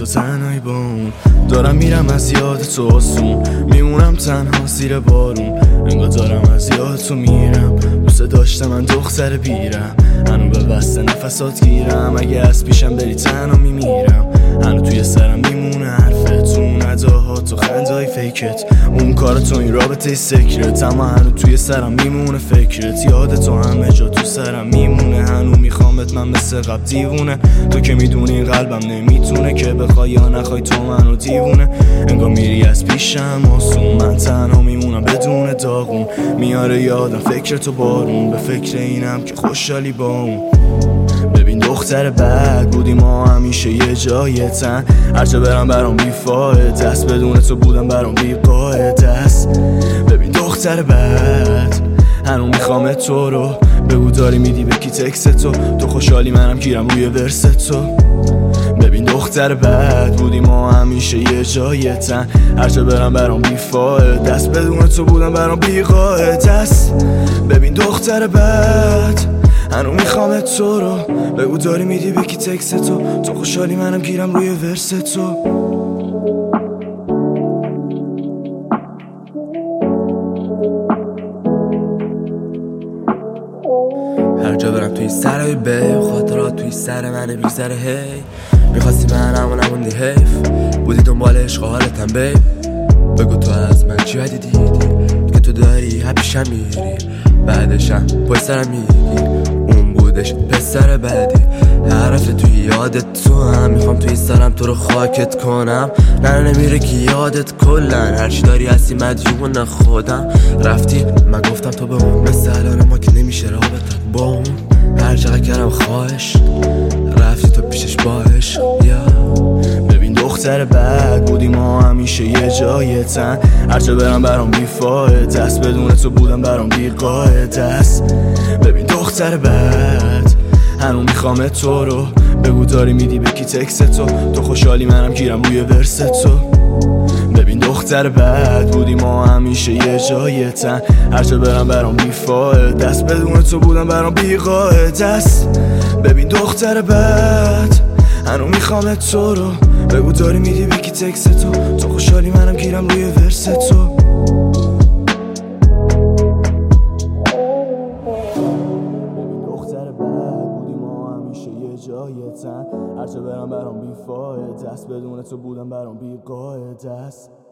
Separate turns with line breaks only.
تو تنهایی با اون دارم میرم از یاد تو آسون میمونم تنها زیر بارون انگار دارم از یاد تو میرم دوست داشتم من دختر بیرم هنو به بسته نفسات گیرم اگه از پیشم بری تنها میمیرم هنو توی سرم میمونه حرفت اون اداهات و خندهای فیکت اون کار تو این رابطه سکرت اما هنو توی سرم میمونه فکرت یاد تو همه جا تو سرم میمونه هنو میخوامت من مثل قبل دیوونه تو که میدونی قلبم نمیتونه که بخوای یا نخوای تو منو دیوونه انگار میری از پیشم آسون من تنها میمونم بدون داغون میاره یادم فکر تو بارون به فکر اینم که خوشحالی با اون ببین دختر بد بودی ما همیشه یه جای تن هرچه برم برام بیفایده است بدون تو بودم برام بیقاعده است ببین دختر بد هنو میخوام تو رو بگو داری میدی به کی تکست تو خوشحالی منم گیرم روی ورس تو ببین دختر بد بودی ما همیشه یه جای تن هرچه برم برام بیفایده است بدون تو بودم برام بیقاعده است ببین دختر بد هنو میخوام تو رو بگو داری میدی به کی تکست تو خوشحالی منم گیرم روی ورس تو
هر جا برم توی سرای بی خاطرات توی سر منه بیزره هی میخواستی من اما نموندی حیف بودی دنبال عشق حالتم بی بگو تو از من چی دیدی که تو داری هپیشم میری بعدشم پای سرم میگی اون بودش پسر بعدی حرف توی یادت تو هم میخوام توی سرم تو رو خاکت کنم نه نمیره که یادت کلن هرچی داری هستی مدیون خودم رفتی من گفتم تو به اون مثل الان ما که نمیشه رابطت با اون هر چقدر کردم خواهش رفتی تو پیشش باش
ببین دختر بد بودی ما همیشه یه جای تن هرچه برم برام بیفایده است بدون تو بودم برام بیقاعده است ببین دختر بد هنو میخوام تو رو بگو داری میدی به کی تکست تو خوشحالی منم گیرم روی ورس تو ببین دختر بد بودی ما همیشه یه جای تن هرچه برم برام بیفایده است بدون تو بودم برام بیقاعده است ببین دختر بد هنو میخوام تو رو بگو داری میدی به کی تکست تو خوشحالی منم گیرم روی ورس تو جای تن هرچه برم برام بیفایده است بدون تو بودم برام بیقاعده است